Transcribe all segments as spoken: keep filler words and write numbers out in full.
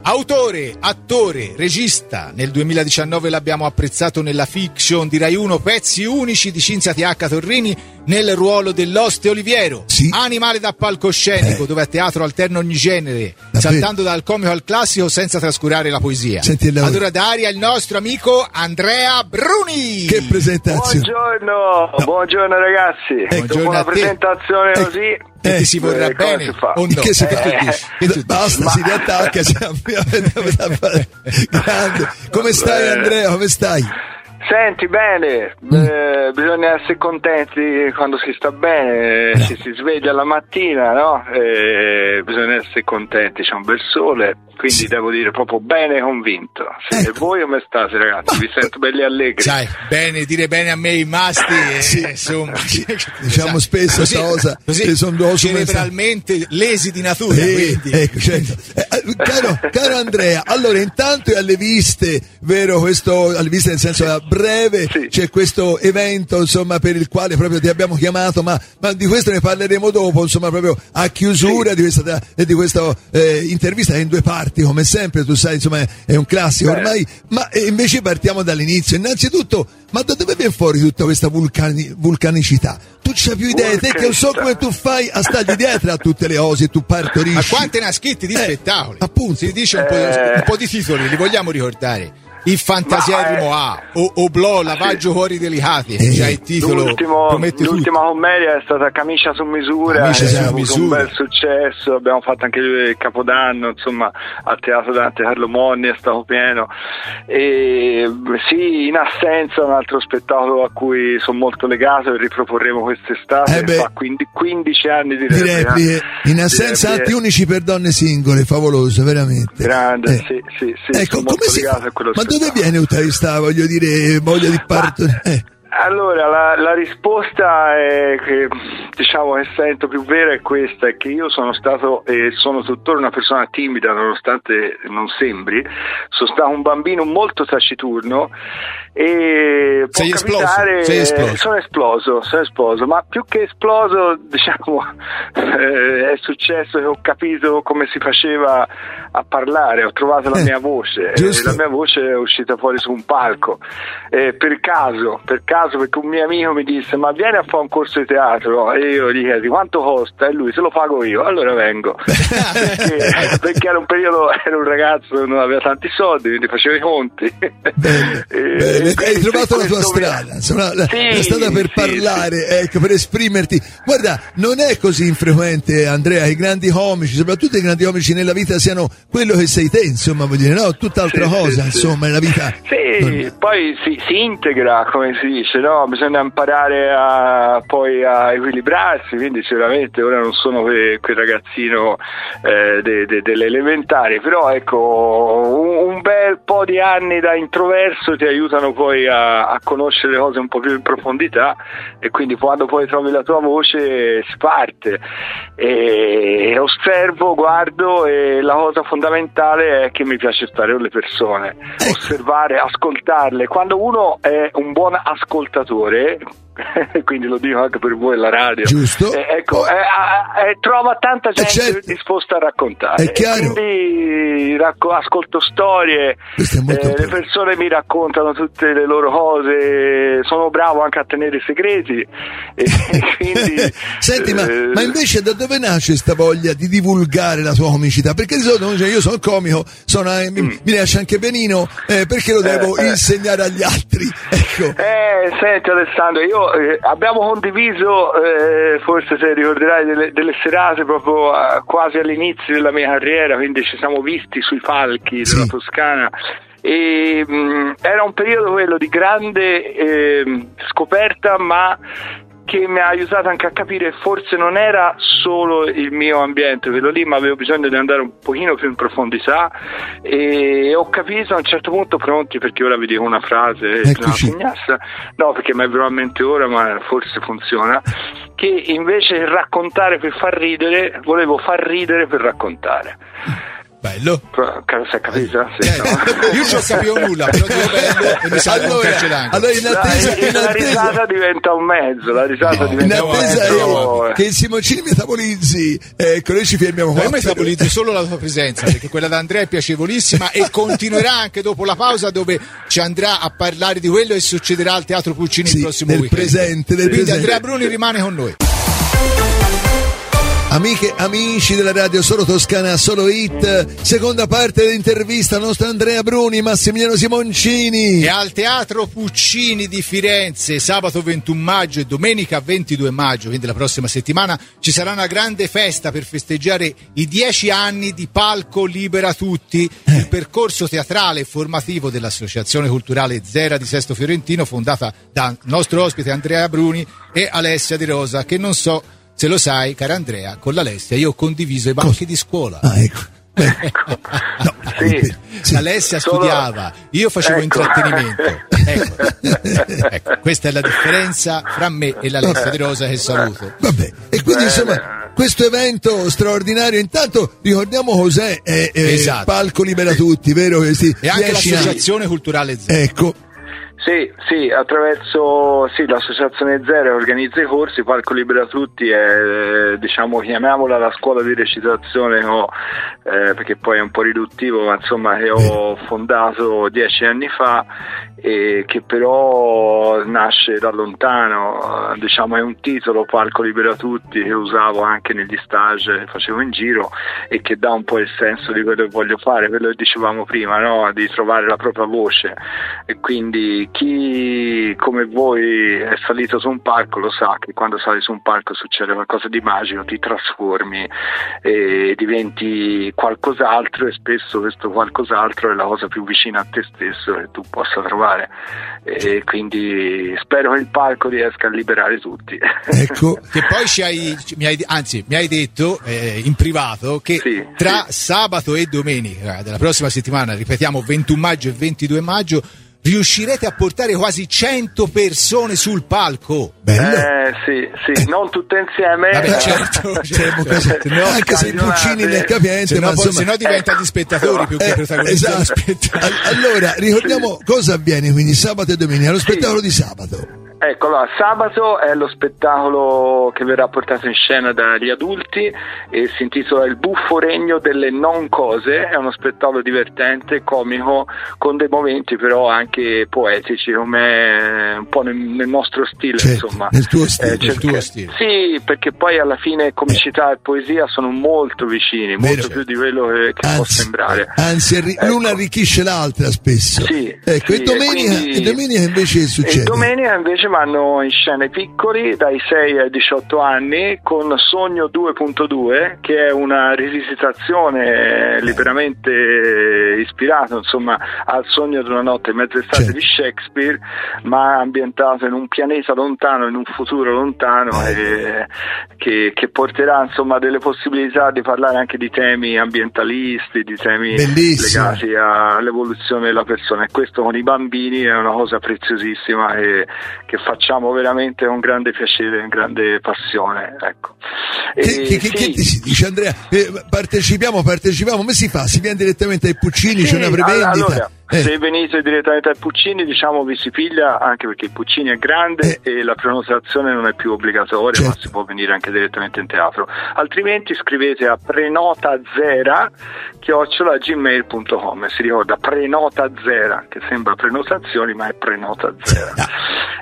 Autore, attore, regista. Nel duemiladiciannove l'abbiamo apprezzato nella fiction di Rai uno Pezzi unici di Cinzia T H Torrini nel ruolo dell'oste Oliviero. Sì. Animale da palcoscenico, Eh. dove a teatro alterna ogni genere, Davvero? saltando dal comico al classico senza trascurare la poesia. Senti, allora- Allora Daria, il nostro amico Andrea Bruni. Che presentazione. Buongiorno, buongiorno ragazzi. Buongiorno Dopo una a te. presentazione Eh, così. E Eh, ti si vorrà eh, come bene si fa? o no? Che si fa? Che tu dici? Che tu dici? Basta, si riattacca. siamo- Grande. Come stai, Andrea? Come stai? Senti, bene, eh, bisogna essere contenti quando si sta bene, si, si sveglia la mattina, no? Eh, bisogna essere contenti, c'è un bel sole, quindi Sì. devo dire proprio bene convinto. Sì, Ecco. E voi come state ragazzi? Vi sento belli allegri. Sai, bene, dire bene a me i masti, eh, Sì. insomma. Diciamo spesso così, questa cosa, così che sono due cose cerebralmente lesi di natura, Eh, quindi. ecco, certo. Eh, eh, caro, caro Andrea, allora intanto è alle viste, vero, questo alle viste nel senso a breve, Sì. c'è questo evento insomma per il quale proprio ti abbiamo chiamato, ma, ma di questo ne parleremo dopo, insomma proprio a chiusura Sì. di questa, di questa eh, intervista in due parti come sempre, tu sai insomma è un classico Beh. ormai, ma eh, invece partiamo dall'inizio. Innanzitutto, ma da dove viene fuori tutta questa vulcani- vulcanicità? Tu c'hai più idee, te che non so come tu fai a stargli dietro a tutte le cose, tu partorisci. Ma quante ne ha scritti di Eh, spettacoli? appunto. Si dice un po', Eh. un po' di titoli, li vogliamo ricordare? Il Fantasiarimo Ma, A, o Oblò, Lavaggio Cuori Delicati, Eh. già il titolo L'ultimo- promette l'ultima tutto. commedia è stata Camicia su misura, Camicia e su ha avuto misura. un bel successo, abbiamo fatto anche il Capodanno, insomma, al Teatro Dante Carlo Monni è stato pieno. E sì, in assenza un altro spettacolo a cui sono molto legato e riproporremo quest'estate, Eh beh. fa quindi quindici anni di Di replica. repliche, in Di assenza repliche. atti unici per donne singole, favoloso, veramente. Grande, Eh. sì, sì, sì, Ecco, sono come molto si legato fa? a quello Ma dove spettacolo. viene tutta questa, voglio dire, voglia di partorire? Eh. Allora, la, la risposta è che, diciamo, che sento più vera è questa, è che io sono stato e sono tuttora una persona timida, nonostante non sembri, sono stato un bambino molto taciturno e può Sei esploso, capitare, sei esploso. sono esploso, sono esploso, ma più che esploso, diciamo, eh, è successo che ho capito come si faceva a parlare, ho trovato la Eh, mia voce, giusto. e la mia voce è uscita fuori su un palco, eh, per caso, per caso, perché un mio amico mi disse ma vieni a fare un corso di teatro, e io gli chiesi quanto costa, e lui se lo pago io, allora vengo, perché, perché era un periodo, ero un ragazzo che non aveva tanti soldi, quindi facevo i conti. Bene, E- bene, e hai quindi trovato la tua questo mi- strada, insomma, la, Sì, la strada per sì, parlare, ecco, per esprimerti. Guarda, non è così infrequente, Andrea, i grandi comici, soprattutto i grandi comici nella vita siano quello che sei te, insomma, vuol dire, no, tutt'altra Sì, cosa, sì, sì. insomma, nella vita. Sì, Non- poi si, si integra, come si dice, no? Bisogna imparare a, poi a equilibrarsi, quindi sicuramente ora non sono que, quel ragazzino eh, de, de, delle elementari, però ecco, un, un bel po' di anni da introverso ti aiutano poi a, a conoscere le cose un po' più in profondità, e quindi quando poi trovi la tua voce si parte, e osservo, guardo, e la cosa fondamentale è che mi piace stare con le persone, osservare, ascoltarle. Quando uno è un buon ascoltatore, quindi lo dico anche per voi alla radio, Giusto. eh, ecco, eh, eh, trova tanta gente certo. disposta a raccontare, È chiaro. e quindi racco- ascolto storie, Questo è molto eh, le importante. persone mi raccontano tutte le loro cose, sono bravo anche a tenere i segreti, e quindi Senti, ma, eh, ma invece da dove nasce questa voglia di divulgare la tua comicità? Perché di solito uno dice, io sono comico, sono, eh, mi, mi lascia anche benino, eh, perché lo devo eh. insegnare agli altri? Ecco. Eh, senti Alessandro, io eh, abbiamo condiviso, eh, forse se ricorderai, delle, delle serate proprio eh, quasi all'inizio della mia carriera, quindi ci siamo visti sui palchi Sì. della Toscana, e mh, era un periodo quello di grande eh, scoperta, ma che mi ha aiutato anche a capire che forse non era solo il mio ambiente quello lì, ma avevo bisogno di andare un pochino più in profondità, e ho capito a un certo punto, pronti, perché ora vi dico una frase, Eccoci. una pugnassa, no, perché mi è venuto a mente ora, ma forse funziona, che invece che raccontare per far ridere, volevo far ridere per raccontare. Bello. Si è capito? Sì, eh, no. Io non capivo nulla, però dico bello e mi sa allora, un calcio d'angolo. allora in attesa, in la attesa, risata diventa un mezzo, la risata No, diventa in un attesa mezzo. che il Simoncini metabolizzi, ecco, noi ci fermiamo Ma qua. io metabolizzo solo la tua presenza, perché quella da Andrea è piacevolissima e continuerà anche dopo la pausa, dove ci andrà a parlare di quello e succederà al Teatro Puccini Sì, il prossimo nel weekend. presente, nel Quindi presente. Andrea Bruni rimane con noi. Amiche, amici della radio Solo Toscana, Solo Hit, seconda parte dell'intervista al nostro Andrea Bruni, Massimiliano Simoncini. E al Teatro Puccini di Firenze, sabato ventuno maggio e domenica ventidue maggio, quindi la prossima settimana, ci sarà una grande festa per festeggiare i dieci anni di Palco Libera Tutti, eh. il percorso teatrale e formativo dell'Associazione Culturale Zera di Sesto Fiorentino, fondata dal nostro ospite Andrea Bruni e Alessia De Rosa, che non so se lo sai, cara Andrea, con l'Alessia io ho condiviso i banchi Cosa? di scuola. Ah, ecco. Ecco. No, sì, sì. Alessia Solo... studiava, io facevo ecco. intrattenimento. Ecco. Ecco, questa è la differenza fra me e l'Alessia De Rosa, che saluto. Vabbè, e quindi insomma questo evento straordinario, intanto ricordiamo cos'è eh, eh, esatto. Palco Libera Tutti, vero? Questi e anche l'Associazione anni. Culturale Zero. Ecco. Sì, sì, attraverso sì, l'associazione Zero organizza i corsi, Palco Libera Tutti è, diciamo, chiamiamola la scuola di recitazione, o, eh, perché poi è un po' riduttivo, ma insomma che ho fondato dieci anni fa e che però nasce da lontano, diciamo è un titolo, Palco Libera Tutti, che usavo anche negli stage che facevo in giro e che dà un po' il senso di quello che voglio fare, quello che dicevamo prima, no? Di trovare la propria voce, e quindi chi come voi è salito su un palco lo sa che quando sali su un palco succede qualcosa di magico, ti trasformi e diventi qualcos'altro, e spesso questo qualcos'altro è la cosa più vicina a te stesso che tu possa trovare, e quindi spero che il palco riesca a liberare tutti. Ecco. Che poi ci hai, mi hai anzi mi hai detto eh, in privato che sì, tra sì. sabato e domenica della prossima settimana, ripetiamo ventuno maggio e ventidue maggio, riuscirete a portare quasi cento persone sul palco. Bello. Eh sì, sì, non tutte insieme. Vabbè, certo, certo, certo. No, anche se i Puccini ne è capiente, se no, ma insomma, se no diventa eh, di spettatori più che eh, protagonisti dello esatto. spettacolo. Allora, ricordiamo sì. cosa avviene quindi sabato e domenica, lo spettacolo sì. di sabato. Ecco, allora, sabato è lo spettacolo che verrà portato in scena dagli adulti e si intitola Il buffo regno delle non cose. È uno spettacolo divertente, comico, con dei momenti però anche poetici, come un po' nel, nel nostro stile, certo, insomma. Nel tuo stile, eh, nel tuo stile. Sì, perché poi alla fine comicità eh. e poesia sono molto vicini, molto Vero. più di quello che, che anzi, può sembrare. Anzi, arri- ecco. l'una arricchisce l'altra spesso. Sì, ecco, sì, e domenica, e, quindi, e domenica invece succede? E domenica invece vanno in scena i piccoli dai sei ai diciotto anni con Sogno due punto due, che è una rivisitazione liberamente ispirata insomma al Sogno di una notte e mezza estate certo. di Shakespeare, ma ambientato in un pianeta lontano, in un futuro lontano, e, che, che porterà insomma delle possibilità di parlare anche di temi ambientalisti, di temi Bellissimo. legati all'evoluzione della persona, e questo con i bambini è una cosa preziosissima e che facciamo veramente con grande piacere, con grande passione, ecco. Che, e, che, che, sì. che ti si dice, Andrea? Eh, partecipiamo, partecipiamo, come si fa? Si viene direttamente ai Puccini, sì, c'è una prevendita? Allora, eh. se venite direttamente ai Puccini, diciamo vi si piglia, anche perché il Puccini è grande eh. e la prenotazione non è più obbligatoria, certo. ma si può venire anche direttamente in teatro. Altrimenti scrivete a prenotazera chiocciola gmail punto com. Si ricorda prenotazera, che sembra prenotazioni ma è prenotazera. Ah.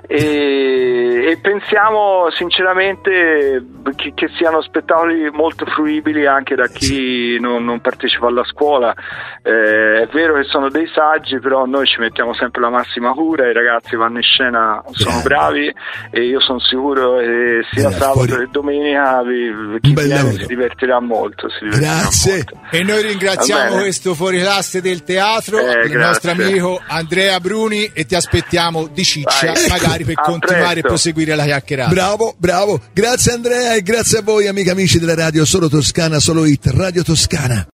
E, e pensiamo sinceramente che, che siano spettacoli molto fruibili anche da chi non, non partecipa alla scuola. Eh, è vero che sono dei saggi, però noi ci mettiamo sempre la massima cura, i ragazzi vanno in scena, sono bravi, e io sono sicuro che sia Beh, sabato fuori... che domenica vi, chi viene si divertirà molto, si divertirà grazie molto. E noi ringraziamo questo fuoriclasse del teatro, eh, il nostro amico Andrea Bruni, e ti aspettiamo di ciccia, Vai. magari per A continuare presto. e proseguire la chiacchierata. Bravo, bravo, grazie Andrea, e grazie a voi amiche e amici della radio Solo Toscana, Solo Hit, Radio Toscana.